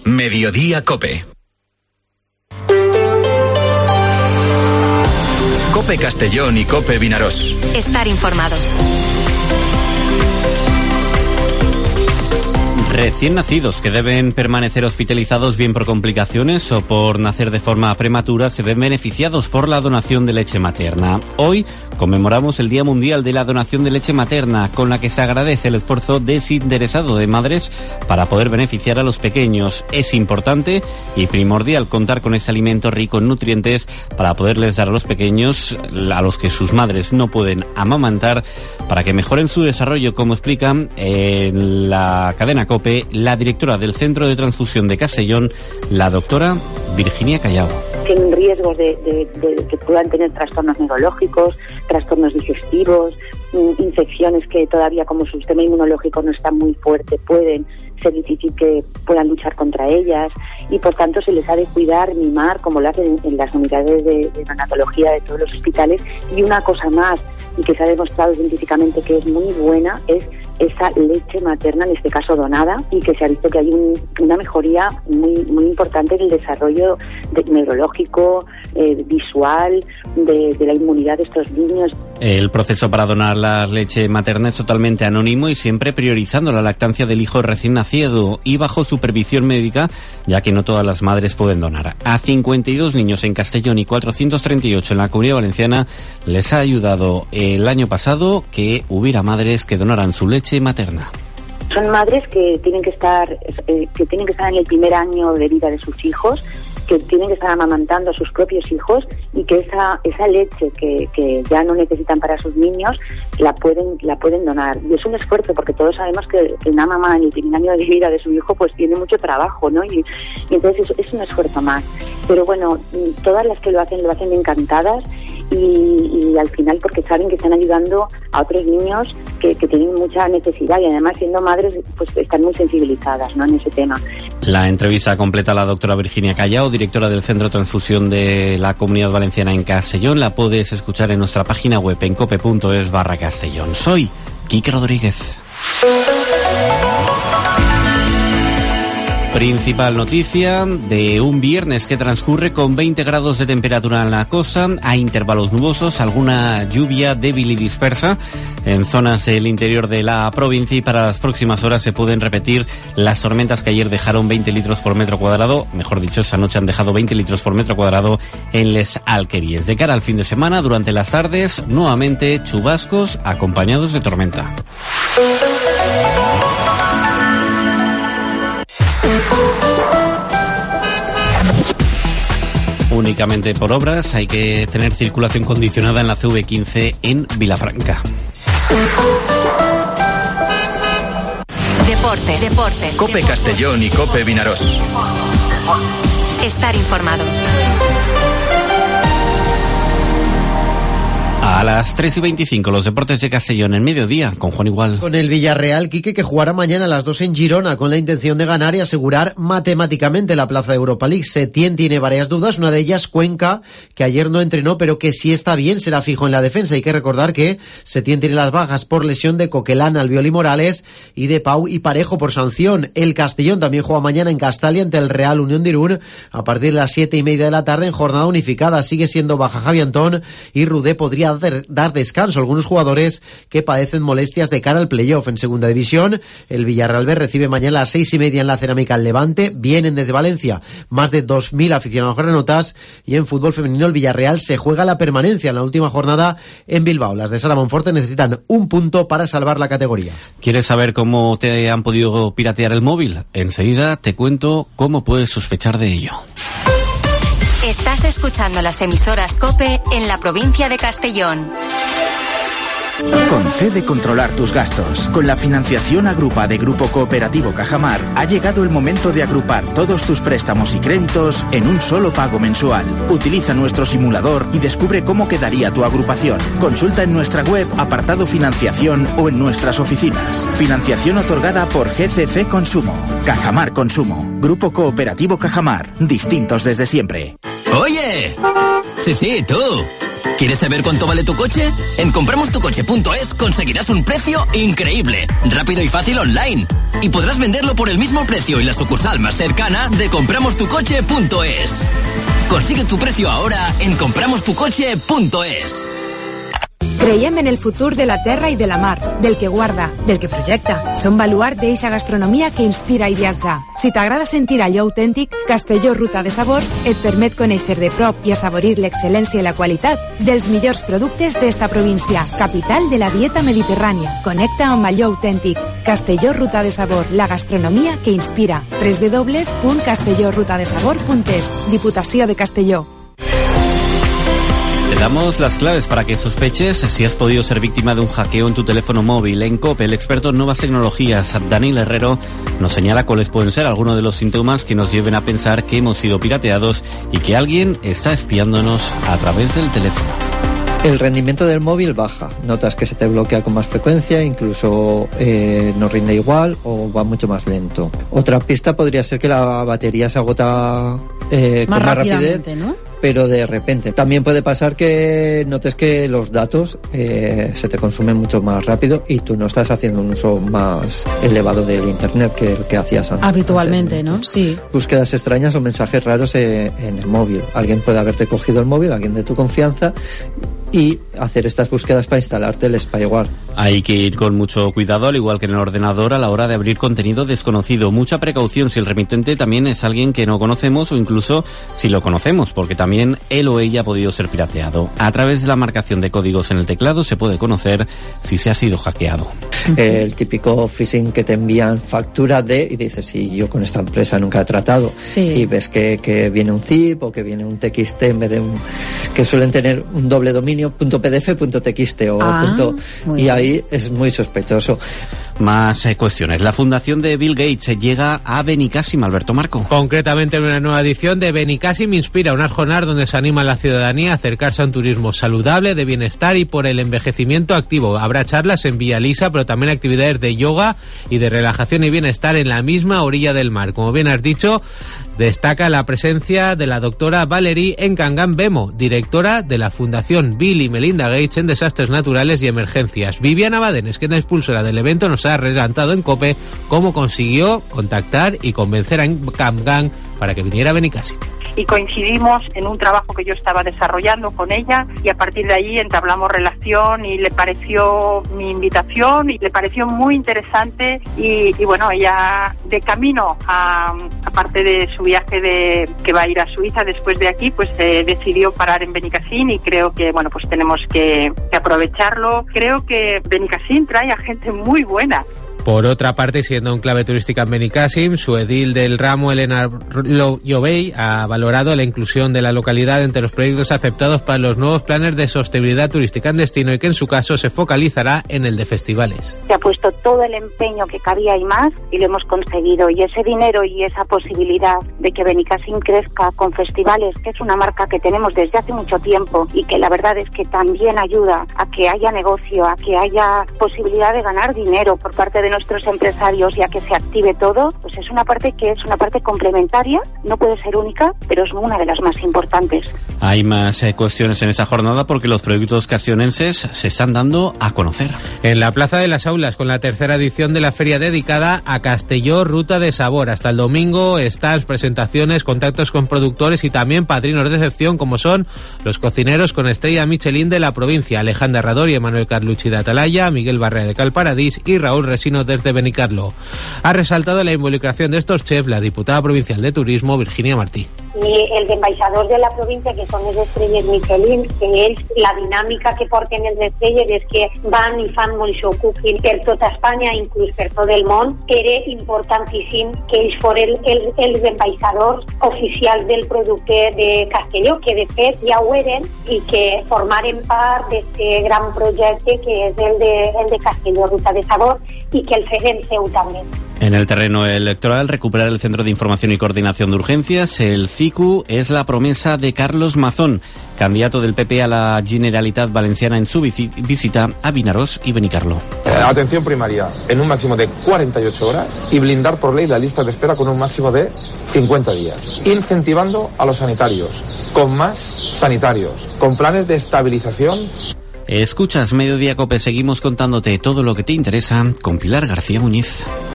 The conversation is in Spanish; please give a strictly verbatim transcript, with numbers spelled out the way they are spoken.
Mediodía COPE. COPE Castellón y COPE Vinarós. Estar informado. Recién nacidos que deben permanecer hospitalizados bien por complicaciones o por nacer de forma prematura se ven beneficiados por la donación de leche materna. Hoy conmemoramos el Día Mundial de la Donación de Leche Materna, con la que se agradece el esfuerzo desinteresado de madres para poder beneficiar a los pequeños. Es importante y primordial contar con ese alimento rico en nutrientes para poderles dar a los pequeños, a los que sus madres no pueden amamantar, para que mejoren su desarrollo, como explican en la cadena COPE la directora del Centro de Transfusión de Castellón, la doctora Virginia Callao. Tienen riesgos de, de, de que puedan tener trastornos neurológicos, trastornos digestivos, infecciones que todavía, como su sistema inmunológico no está muy fuerte, pueden ser difícil que puedan luchar contra ellas, y por tanto se les ha de cuidar, mimar, como lo hacen en, en las unidades de, de neonatología de todos los hospitales. Y una cosa más, y que se ha demostrado científicamente que es muy buena, es esa leche materna, en este caso donada, y que se ha visto que hay un, una mejoría muy muy importante en el desarrollo de, neurológico, eh, visual, de, de la inmunidad de estos niños. El proceso para donar la leche materna es totalmente anónimo y siempre priorizando la lactancia del hijo recién nacido y bajo supervisión médica, ya que no todas las madres pueden donar. A cincuenta y dos niños en Castellón y cuatrocientos treinta y ocho en la Comunidad Valenciana les ha ayudado el año pasado que hubiera madres que donaran su leche materna. Son madres que tienen que estar eh, que tienen que estar en el primer año de vida de sus hijos, que tienen que estar amamantando a sus propios hijos, y que esa esa leche que, que ya no necesitan para sus niños la pueden la pueden donar. Y es un esfuerzo, porque todos sabemos que una mamá en el primer año de vida de su hijo pues tiene mucho trabajo, ¿no? Y, y entonces es, es un esfuerzo más. Pero bueno, todas las que lo hacen lo hacen encantadas. Y, y al final porque saben que están ayudando a otros niños que, que tienen mucha necesidad, y además siendo madres pues están muy sensibilizadas, ¿no?, en ese tema. La entrevista completa a la doctora Virginia Callao, directora del Centro de Transfusión de la Comunidad Valenciana en Castellón, la puedes escuchar en nuestra página web en cope punto es barra Castellón. Soy Quique Rodríguez. Principal noticia de un viernes que transcurre con veinte grados de temperatura en la costa, a intervalos nubosos, alguna lluvia débil y dispersa en zonas del interior de la provincia, y para las próximas horas se pueden repetir las tormentas que ayer dejaron veinte litros por metro cuadrado, mejor dicho, esta noche han dejado veinte litros por metro cuadrado en Les Alqueries. De cara al fin de semana, durante las tardes, nuevamente chubascos acompañados de tormenta. Únicamente por obras hay que tener circulación condicionada en la C V quince en Vilafranca. Deporte, deporte. COPE Deporte. Castellón y COPE Vinarós. Estar informado. A las tres y veinticinco, los deportes de Castellón en mediodía, con Juan Igual. Con el Villarreal, Quique, que jugará mañana a las dos en Girona, con la intención de ganar y asegurar matemáticamente la plaza de Europa League. Setién tiene varias dudas, una de ellas Cuenca, que ayer no entrenó, pero que si está bien será fijo en la defensa. Hay que recordar que Setién tiene las bajas por lesión de Coquelán, Albiol y Morales, y de Pau y Parejo por sanción. El Castellón también juega mañana en Castalia ante el Real Unión de Irún, a partir de las siete y media de la tarde en jornada unificada. Sigue siendo baja Javi Antón, y Rudé podría dar descanso a algunos jugadores que padecen molestias de cara al playoff. En segunda división, el Villarreal B recibe mañana a las seis y media en la Cerámica al Levante. Vienen desde Valencia más de dos mil aficionados granotas, y en fútbol femenino el Villarreal se juega la permanencia en la última jornada en Bilbao. Las de Sara Monforte necesitan un punto para salvar la categoría. ¿Quieres saber cómo te han podido piratear el móvil? Enseguida te cuento cómo puedes sospechar de ello. Estás escuchando las emisoras COPE en la provincia de Castellón. Concede controlar tus gastos. Con la financiación Agrupa de Grupo Cooperativo Cajamar, ha llegado el momento de agrupar todos tus préstamos y créditos en un solo pago mensual. Utiliza nuestro simulador y descubre cómo quedaría tu agrupación. Consulta en nuestra web, apartado financiación, o en nuestras oficinas. Financiación otorgada por G C C Consumo. Cajamar Consumo. Grupo Cooperativo Cajamar. Distintos desde siempre. ¡Oye! Sí, sí, tú. ¿Quieres saber cuánto vale tu coche? En compramos tu coche punto es conseguirás un precio increíble, rápido y fácil online. Y podrás venderlo por el mismo precio en la sucursal más cercana de compramos tu coche punto es. Consigue tu precio ahora en compramos tu coche punto es. Creiem en el futur de la terra i de la mar, del que guarda, del que projecta. Som baluart d'eixa gastronomia que inspira i viatjar. Si t'agrada sentir allò autèntic, Castelló Ruta de Sabor et permet conèixer de prop i assaborir l'excel·lència i la qualitat dels millors productes d'esta província, capital de la dieta mediterrània. Connecta amb allò autèntic. Castelló Ruta de Sabor, la gastronomia que inspira. doble u doble u doble u punt castelló ruta de sabor punt es. Diputació de Castelló. Te damos las claves para que sospeches si has podido ser víctima de un hackeo en tu teléfono móvil. En COPE, el experto en nuevas tecnologías, Daniel Herrero, nos señala cuáles pueden ser algunos de los síntomas que nos lleven a pensar que hemos sido pirateados y que alguien está espiándonos a través del teléfono. El rendimiento del móvil baja, notas que se te bloquea con más frecuencia, incluso eh, no rinde igual o va mucho más lento. Otra pista podría ser que la batería se agota eh, más con más rapidez, ¿no? Pero de repente. También puede pasar que notes que los datos eh, se te consumen mucho más rápido y tú no estás haciendo un uso más elevado del internet que el que hacías antes. Habitualmente, ¿no? Sí. Búsquedas extrañas o mensajes raros eh, en el móvil. Alguien puede haberte cogido el móvil, alguien de tu confianza, y hacer estas búsquedas para instalarte el spyware. Hay que ir con mucho cuidado, al igual que en el ordenador, a la hora de abrir contenido desconocido. Mucha precaución si el remitente también es alguien que no conocemos o incluso si lo conocemos, porque también él o ella ha podido ser pirateado. A través de la marcación de códigos en el teclado se puede conocer si se ha sido hackeado. El típico phishing que te envían factura de, y dices, sí, yo con esta empresa nunca he tratado. Sí. Y ves que, que viene un zip o que viene un txt en vez de un... que suelen tener un doble dominio, .pdf, .txt o ah, punto, y ahí es muy sospechoso. Más eh, cuestiones. La fundación de Bill Gates llega a Benicàssim, Alberto Marco. Concretamente en una nueva edición de Benicàssim Inspira, unas jornadas donde se anima a la ciudadanía a acercarse a un turismo saludable, de bienestar y por el envejecimiento activo. Habrá charlas en Villa Lisa, pero también actividades de yoga y de relajación y bienestar en la misma orilla del mar. Como bien has dicho, destaca la presencia de la doctora Valerie Encangan Bemo, directora de la Fundación Bill y Melinda Gates en Desastres Naturales y Emergencias. Viviana Badenes, que es la expulsora del evento, nos ha adelantado en COPE cómo consiguió contactar y convencer a Encangan para que viniera a Benicàssim. Y coincidimos en un trabajo que yo estaba desarrollando con ella y a partir de ahí entablamos relación y le pareció mi invitación y le pareció muy interesante y, y bueno, ella de camino a aparte de su viaje de que va a ir a Suiza después de aquí, pues eh, decidió parar en Benicàssim y creo que bueno, pues tenemos que, que aprovecharlo. Creo que Benicàssim trae a gente muy buena. Por otra parte, siendo un clave turística en Benicàssim, su edil del ramo, Elena Llovey, ha valorado la inclusión de la localidad entre los proyectos aceptados para los nuevos planes de sostenibilidad turística en destino y que en su caso se focalizará en el de festivales. Se ha puesto todo el empeño que cabía y más y lo hemos conseguido. Y ese dinero y esa posibilidad de que Benicàssim crezca con festivales, que es una marca que tenemos desde hace mucho tiempo y que la verdad es que también ayuda a que haya negocio, a que haya posibilidad de ganar dinero por parte de nuestros empresarios y a que se active todo, pues es una parte que es una parte complementaria, no puede ser única, pero es una de las más importantes. Hay más eh, cuestiones en esa jornada porque los proyectos castellonenses se están dando a conocer. En la Plaza de las Aulas, con la tercera edición de la feria dedicada a Castelló Ruta de Sabor. Hasta el domingo, stands, presentaciones, contactos con productores y también padrinos de excepción, como son los cocineros con estrella Michelin de la provincia, Alejandra Rador y Emanuel Carlucci de Atalaya, Miguel Barrea de Calparadís y Raúl Resino desde Benicarlo. Ha resaltado la involucración de estos chefs la diputada provincial de Turismo, Virginia Martí. I els ambaixadors de la província, que són les estrelles Michelin, que ells, la dinàmica que porten els estrelles és que van i fan molt show cooking per tota Espanya, inclús per tot el món. Era importantíssim que ells foren els, els ambaixadors oficials del producte de Castelló, que de fet ja ho eren, i que formaren part d'aquest gran projecte que és el de, el de Castelló Ruta de Sabor, i que el feren seu també. En el terreno electoral, recuperar el Centro de Información y Coordinación de Urgencias, el C I C U, es la promesa de Carlos Mazón, candidato del P P a la Generalitat Valenciana en su visita a Vinaròs y Benicarló. Atención primaria en un máximo de cuarenta y ocho horas y blindar por ley la lista de espera con un máximo de cincuenta días. Incentivando a los sanitarios, con más sanitarios, con planes de estabilización. Escuchas Mediodía Cope, seguimos contándote todo lo que te interesa con Pilar García Muñiz.